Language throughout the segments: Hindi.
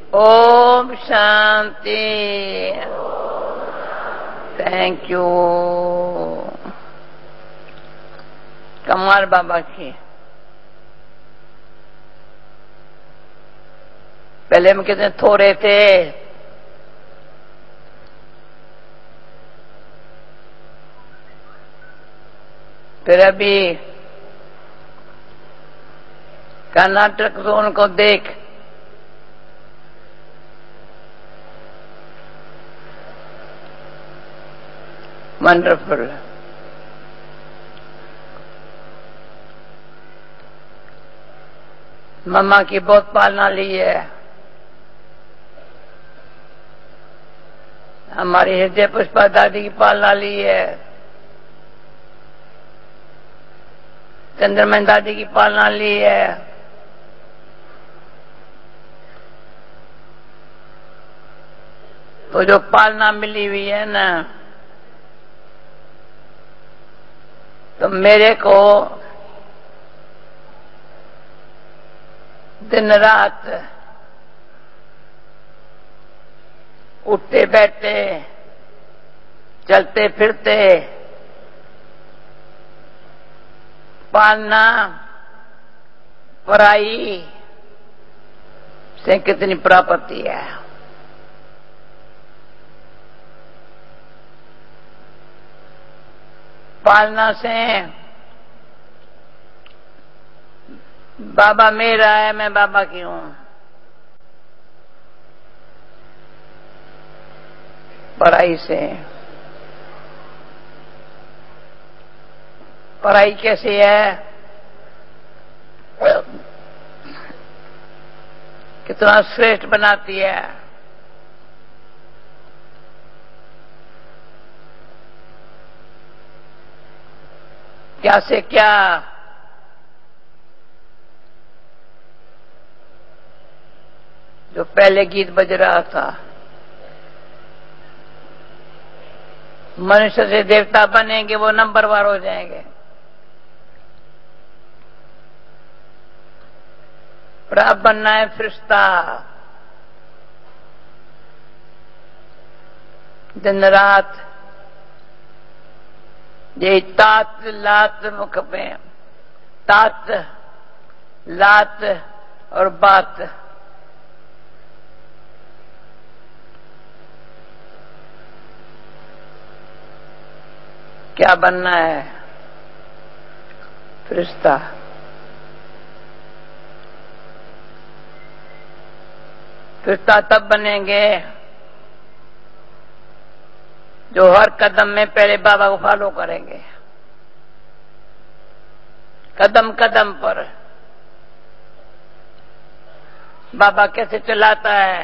ओम शांति। Thank you. कमाल बाबा की। पहले हम कितने थोड़े थे, फिर अभी कर्नाटक जोन को देख, वंडरफुल। मम्मा की बहुत पालना ली है, हमारी हृदय पुष्पा दादी की पालना ली है, चंद्रमन दादी की पालना ली है, तो जो पालना मिली हुई है ना, तो मेरे को दिन रात उठते बैठते चलते फिरते पालना पढ़ाई से कितनी प्राप्ति है। पालना से बाबा मेरा है, मैं बाबा की हूं। पढ़ाई से, पढ़ाई कैसी है, कितना श्रेष्ठ बनाती है। क्या से क्या, जो पहले गीत बज रहा था, मनुष्य से देवता बनेंगे वो नंबरवार हो जाएंगे, पर अब बनना है फरिश्ता। दिन रात ये तात लात मुख में, तात लात और बात, क्या बनना है, फरिश्ता। फरिश्ता तब बनेंगे जो हर कदम में पहले बाबा को फॉलो करेंगे। कदम कदम पर बाबा कैसे चलाता है,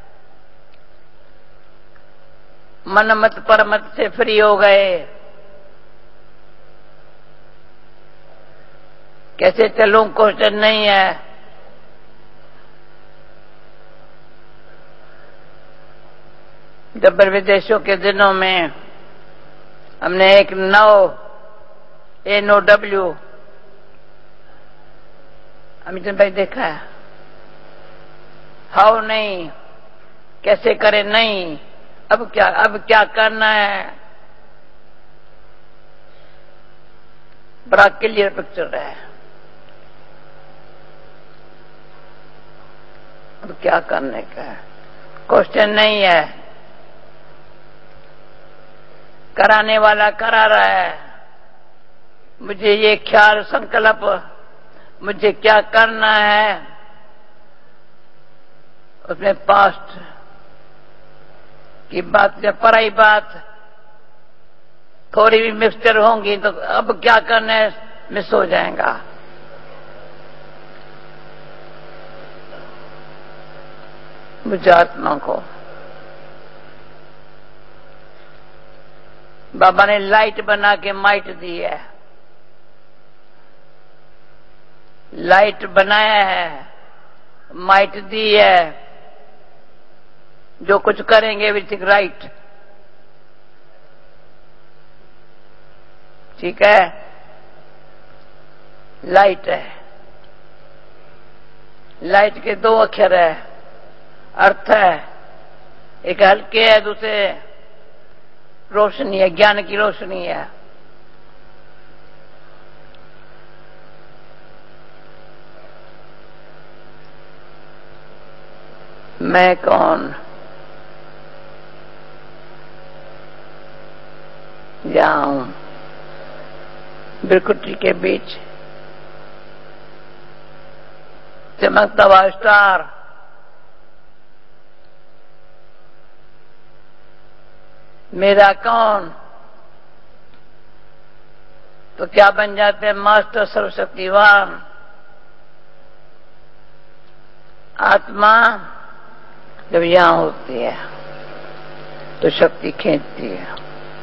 मन मत पर मत से फ्री हो गए, कैसे चलूं क्वेश्चन नहीं है। जब विदेशों के दिनों में हमने एक NOW अमित भाई देखा है, हाउ नहीं, कैसे करे नहीं, अब क्या करना है, बड़ा क्लियर पिक्चर है। अब क्या करने का है, क्वेश्चन नहीं है, कराने वाला करा रहा है। मुझे ये ख्याल संकल्प, मुझे क्या करना है, उसमें पास्ट की बात या पराई बात थोड़ी भी मिक्सचर होंगी तो अब क्या करना है मिस हो जाएगा। मुझे आत्मा को बाबा ने लाइट बना के माइट दी है, लाइट बनाया है, माइट दी है। जो कुछ करेंगे एवरीथिंग राइट, ठीक है। लाइट है, लाइट के 2 अक्षर है, अर्थ है, एक हल्के है, दूसरे रोशनी है, ज्ञान की रोशनी है। मैं कौन, जाऊं बिरकुटी के बीच चमकता हुआ स्टार, मेरा कौन, तो क्या बन जाते हैं मास्टर सर्वशक्तिवान। आत्मा जब यहां होती है तो शक्ति खींचती है।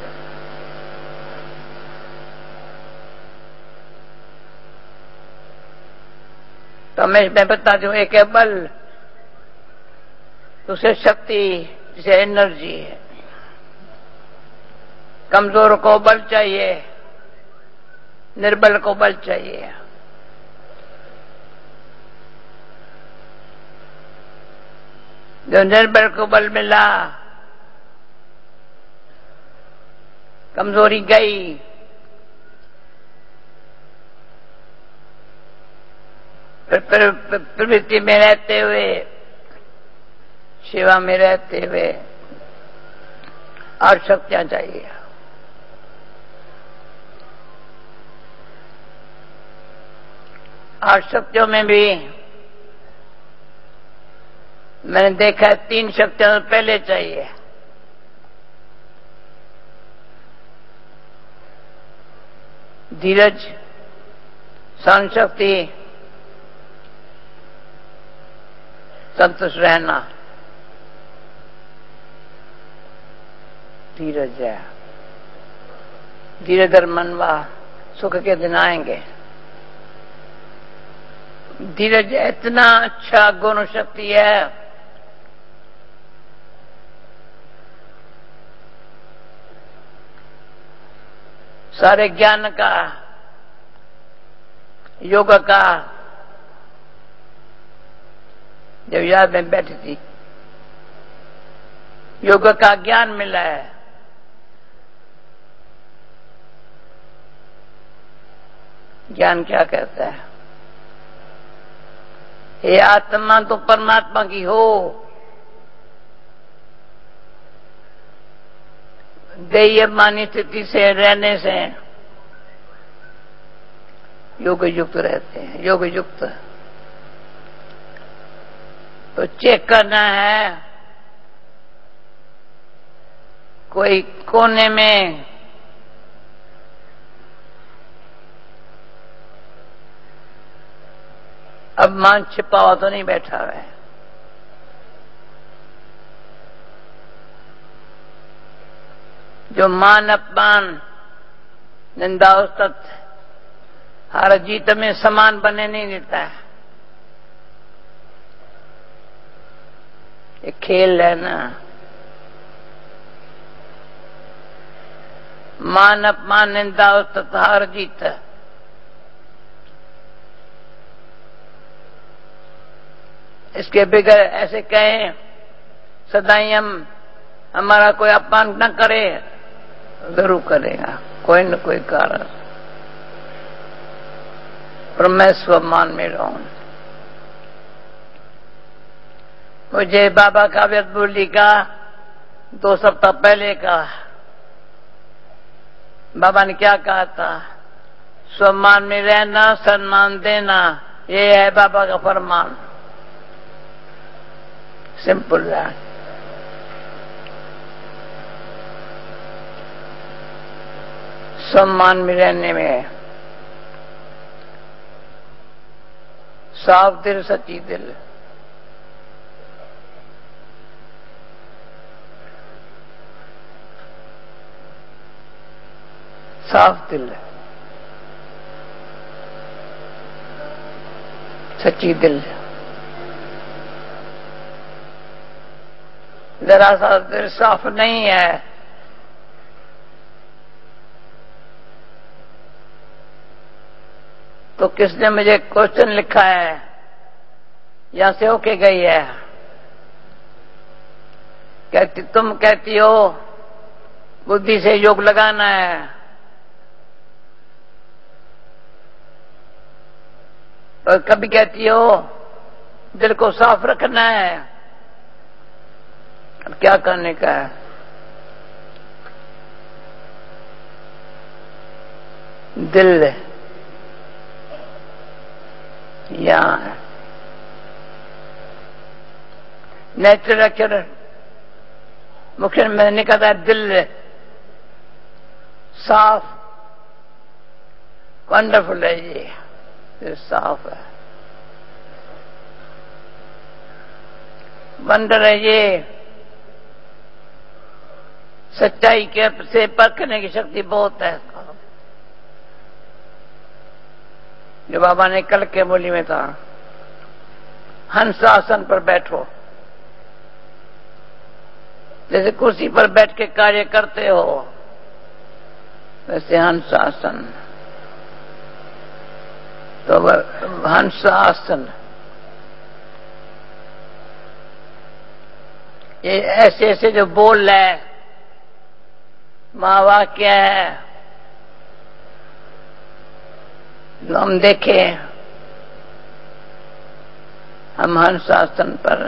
तो मैं बता दूं, एक है बल, दूसरे शक्ति जिसे एनर्जी है। कमजोर को बल चाहिए, निर्बल को बल चाहिए। जो निर्बल को बल मिला, कमजोरी गई, प्रवृत्ति में रहते हुए, सेवा में रहते हुए और शक्तियां चाहिए। और शक्तियों में भी मैंने देखा है 3 शक्तियां पहले चाहिए। धीरज, सहन शक्ति, संतुष्ट रहना। धीरज है, धीरे धर मनवा, सुख के दिन आएंगे। धीरज इतना अच्छा गुण शक्ति है, सारे ज्ञान का, योग का, जब याद में बैठी थी, योग का ज्ञान मिला है। ज्ञान क्या कहता है? ये आत्मा तो परमात्मा की हो, देयमानी स्थिति से रहने से योग युक्त रहते हैं। योग युक्त तो चेक करना है, कोई कोने में अपमान छिपा हुआ तो नहीं बैठा हुआ है। जो मान अपमान निंदा उस्तत हर जीत में समान बने नहीं देता है। ये खेल है ना, मान अपमान निंदा उस्तत हार जीत। इसके बगैर ऐसे कहें सदाई हमारा कोई अपमान न करे, जरूर करेगा कोई न कोई कारण, पर मैं स्वमान में रहूं। मुझे बाबा काव्य बोली का 2 सप्ताह पहले का बाबा ने क्या कहा था? स्वमान में रहना, सम्मान देना, ये है बाबा का फरमान। सिंपल है। सम्मान में रहने में साफ दिल, सच्ची दिल, साफ दिल, सच्ची दिल। जरा सा दिल साफ नहीं है तो किसने मुझे क्वेश्चन लिखा है, यहां से होके गई है, तुम कहती हो बुद्धि से योग लगाना है, और कभी कहती हो दिल को साफ रखना है। अब क्या करने का है? दिल यहां है। नेचुरल अक्षर मुख्य में निकलता है दिल साफ, वंडरफुल है ये, दिल साफ है, वंडर है ये। सच्चाई के से परखने की शक्ति बहुत है। जो बाबा ने कल के बोली में था, हंस आसन पर बैठो, जैसे कुर्सी पर बैठ के कार्य करते हो वैसे हंस आसन। तो हंस आसन ये ऐसे ऐसे जो बोल है महावाक्य है, जो हम देखे, हम हंस आसन पर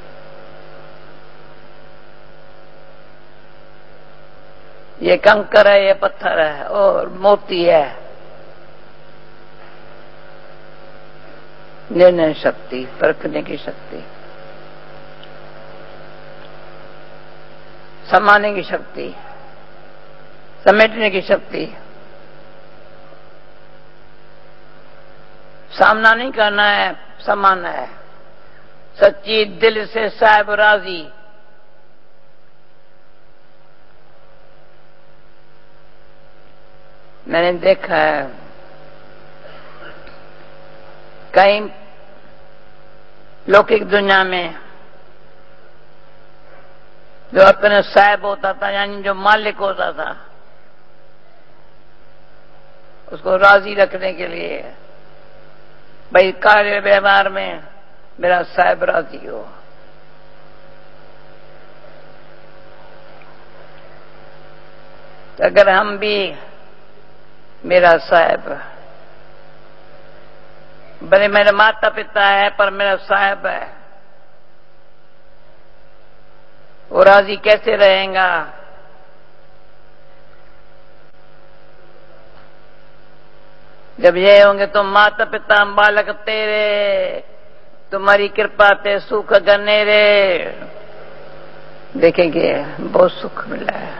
ये कंकर है, ये पत्थर है और मोती है। निर्णय शक्ति, परखने की शक्ति, समाने की शक्ति, समेटने की शक्ति। सामना नहीं करना है, समाना है। सच्ची दिल से साहिब राजी। मैंने देखा है कई लौकिक दुनिया में जो अपने साहिब होता था, यानी जो मालिक होता था, उसको राजी रखने के लिए भाई कार्य व्यवहार में मेरा साहिब राजी हो। तो अगर हम भी मेरा साहिब, भले मेरे माता पिता है पर मेरा साहिब है, वो राजी कैसे रहेगा? जब ये होंगे तो माता पिता बालक तेरे, तुम्हारी कृपा ते सुख गनेरे। देखेंगे बहुत सुख मिला है।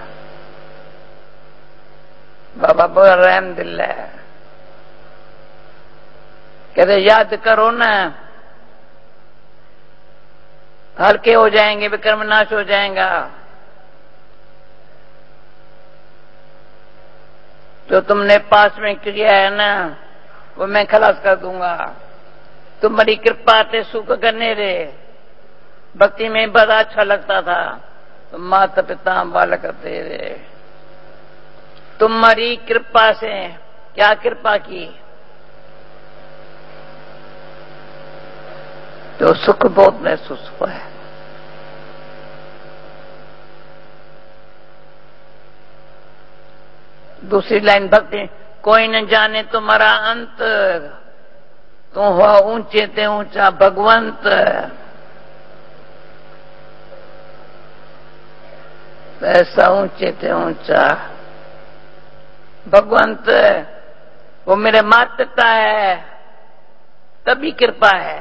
बाबा बहुत रहम दिल है। कहते याद करो ना, हल्के हो जाएंगे, विक्रम नाश हो जाएगा। जो तुमने पास में किया है ना, वो मैं खलास कर दूंगा। तुम्हारी कृपा ते सुख करने रे। भक्ति में बड़ा अच्छा लगता था, तो माता पिता बालक तेरे। तुम्हारी कृपा से, क्या कृपा की? तो सुख बहुत महसूस हुआ है। दूसरी लाइन भक्ति, कोई न जाने तुम्हारा अंत, तुम हुआ ऊंचे ते ऊंचा भगवंत। ऐसा ऊंचे ते ऊंचा भगवंत, वो मेरे माता पिता है, तभी कृपा है,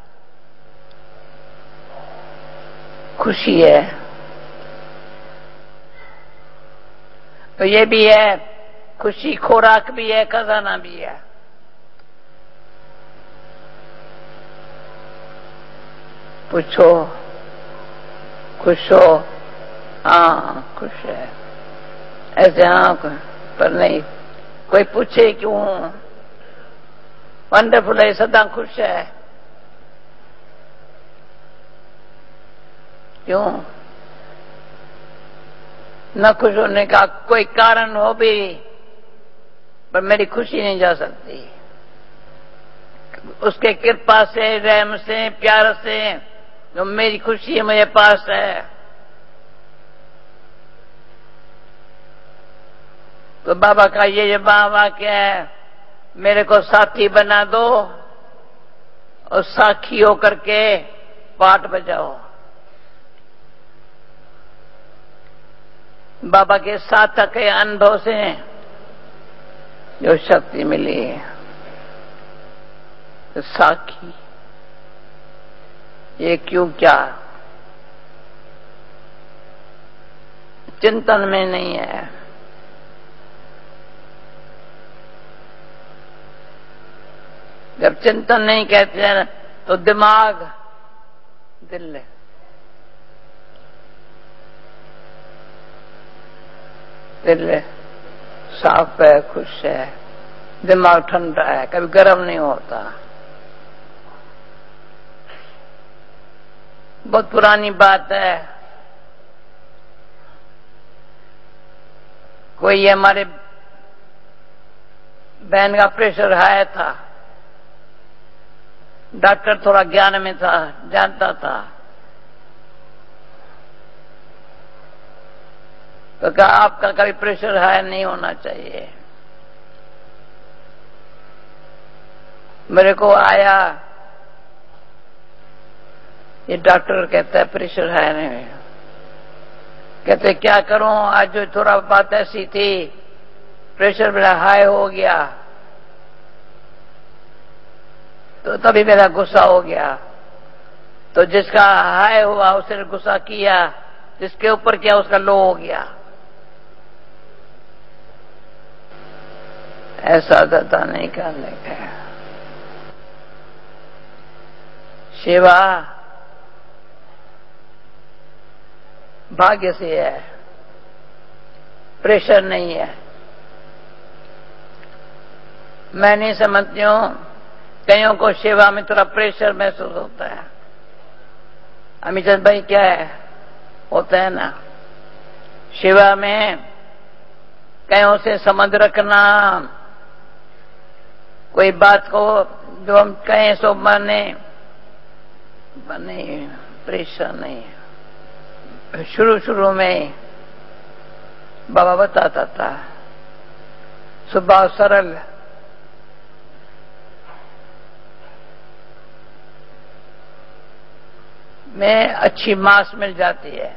खुशी है। तो ये भी है, खुशी खुराक भी है, खजाना भी है। पूछो खुश हो? हाँ खुश है। ऐसे हाँ पर नहीं, कोई पूछे क्यों? वंडरफुल है, सदा खुश है। क्यों? न खुश होने का कोई कारण हो भी, पर मेरी खुशी नहीं जा सकती। उसके कृपा से, रहम से, प्यार से जो मेरी खुशी मेरे पास है, तो बाबा का ये वाक्य है, मेरे को साथी बना दो और साखी होकर के पाठ बजाओ। बाबा के साथ के अनुभव से जो शक्ति मिली है, तो साखी ये क्यों क्या चिंतन में नहीं है। जब चिंतन नहीं कहते हैं तो दिमाग दिल साफ है, खुश है, दिमाग ठंडा है, कभी गर्म नहीं होता। बहुत पुरानी बात है, कोई हमारे बहन का प्रेशर हाई था, डॉक्टर थोड़ा ज्ञान में था, जानता था, तो कहा आपका कभी प्रेशर हाई नहीं होना चाहिए। मेरे को आया, ये डॉक्टर कहता है प्रेशर हाई नहीं। कहते क्या करूं, आज जो थोड़ा बात ऐसी थी, प्रेशर मेरा हाई हो गया, तो तभी मेरा गुस्सा हो गया। तो जिसका हाई हुआ उसने गुस्सा किया, जिसके ऊपर किया उसका लो हो गया। ऐसा दत्ता नहीं करने का। सेवा भाग्य से है, प्रेशर नहीं है। मैं नहीं समझती हूं, कईयों को सेवा में थोड़ा प्रेशर महसूस होता है। अमित भाई क्या है, होता है ना, सेवा में कईयों से संबंध रखना, कोई बात को जो हम कहें सो बने प्रेशर नहीं। शुरू में बाबा बताता था, स्वभाव सरल, में अच्छी मांस मिल जाती है।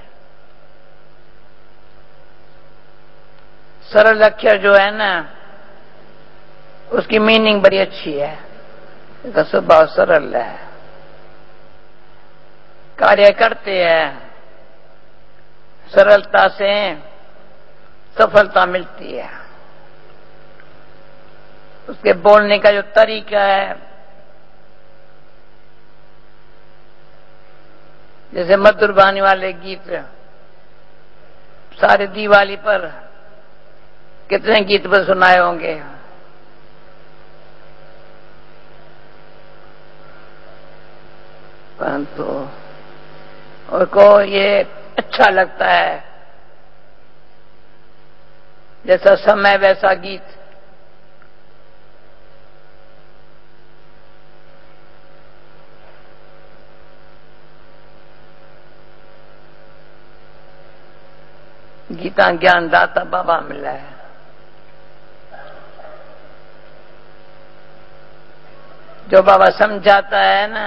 सरल अक्षर जो है ना, उसकी मीनिंग बड़ी अच्छी है। इसका स्वभाव सरल है, कार्य करते हैं, सरलता से सफलता मिलती है। उसके बोलने का जो तरीका है, जैसे मधुर वाणी वाले गीत, सारे दिवाली पर कितने गीत पर सुनाए होंगे। परंतु उनको ये अच्छा लगता है, जैसा समय वैसा गीत। गीता ज्ञान दाता बाबा मिला है। जो बाबा समझाता है ना,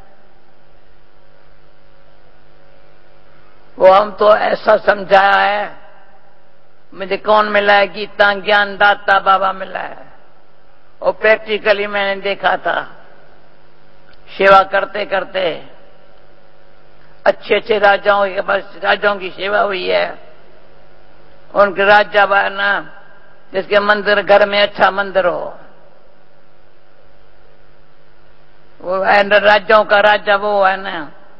वो हम तो ऐसा समझाया है, मुझे कौन मिला है, गीता ज्ञान दाता बाबा मिला है। और प्रैक्टिकली मैंने देखा था, सेवा करते करते अच्छे अच्छे राजाओं के पास, राजाओं की सेवा हुई है। उनके राजा ना, जिसके मंदिर, घर में अच्छा मंदिर हो, वो राज्यों का राजा वो है ना,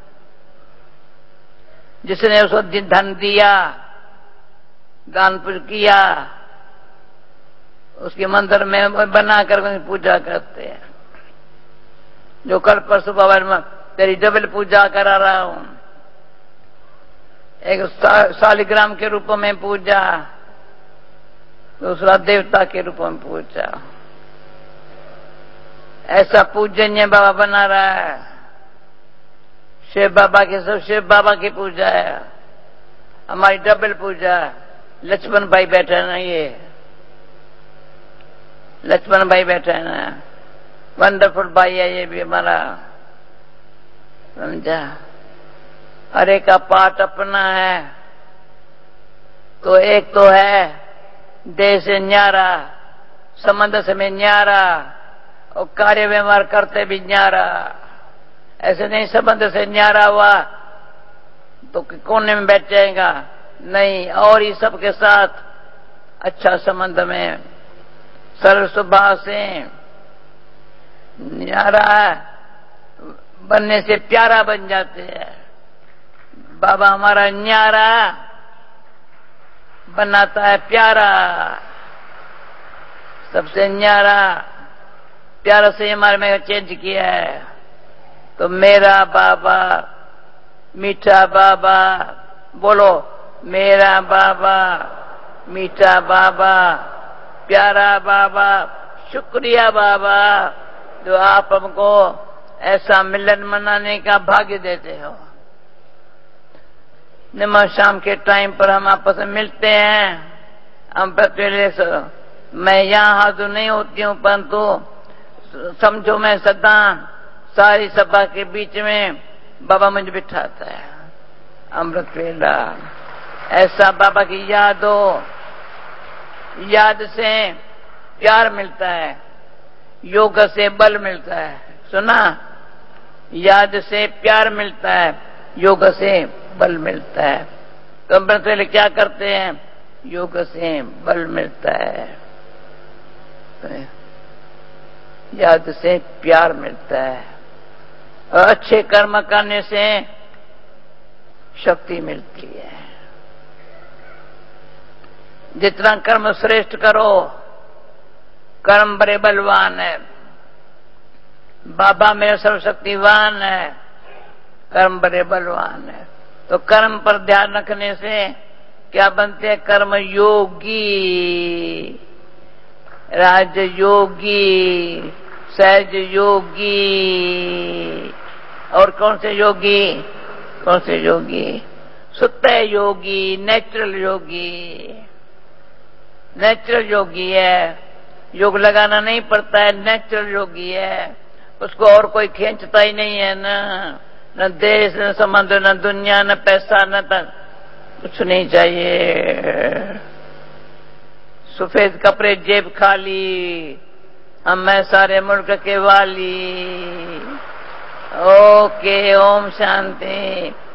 जिसने उसको धन दिया, दान पुण्य किया, उसके मंदिर में बनाकर पूजा करते हैं। जो कल परसों बाबा में तेरी डबल पूजा करा रहा हूं, एक शालिग्राम के रूप में पूजा, दूसरा देवता के रूप में पूजा। ऐसा पूजनीय बाबा बना रहा है। शिव बाबा के सब शिव बाबा की पूजा है, हमारी डबल पूजा। लक्ष्मण भाई बैठे ना, ये लक्ष्मण भाई बैठे हैं ना, वंडरफुल भाई है ये भी हमारा, समझा। हर एक का पाठ अपना है। तो एक तो है देह से न्यारा, संबंध से में न्यारा, और कार्य व्यवहार करते भी न्यारा। ऐसे नहीं संबंध से न्यारा हुआ तो कोने में बैठ जाएगा, नहीं, और ही सबके साथ अच्छा संबंध में सरल स्वभाव से न्यारा बनने से प्यारा बन जाते हैं। बाबा हमारा न्यारा बनाता है प्यारा, सबसे न्यारा प्यारा से हमारे में चेंज किया है। तो मेरा बाबा मीठा बाबा, बोलो मेरा बाबा मीठा बाबा, प्यारा बाबा, शुक्रिया बाबा जो आप हमको ऐसा मिलन मनाने का भाग्य देते हो। नमाज शाम के टाइम पर हम आपस में मिलते हैं। हम प्रतिदिन, मैं यहाँ हाजिर नहीं होती हूँ, परंतु समझो मैं सदा सारी सभा के बीच में बाबा मुझे बिठाता है। अमृत वेला ऐसा बाबा की याद हो, याद से प्यार मिलता है, योग से बल मिलता है। सुना, याद से प्यार मिलता है, योग से बल मिलता है। तो अमृत वेले क्या करते हैं, योग से बल मिलता है, याद से प्यार मिलता है, और अच्छे कर्म करने से शक्ति मिलती है। जितना कर्म श्रेष्ठ करो, कर्म बड़े बलवान है। बाबा मेरा सर्वशक्तिवान है, कर्म बड़े बलवान है। तो कर्म पर ध्यान रखने से क्या बनते हैं, कर्म योगी, राज योगी, सहज योगी। और कौन से योगी, कौन से योगी, सुत्ते योगी, नेचुरल योगी। नेचुरल योगी है, योग लगाना नहीं पड़ता है, नेचुरल योगी है। उसको और कोई खींचता ही नहीं है, न देश, न संबंध, न दुनिया, न पैसा, न तक कुछ नहीं चाहिए। सफेद कपड़े जेब खाली, हम मैं सारे मुल्क के वाली। ओके, ओम शांति।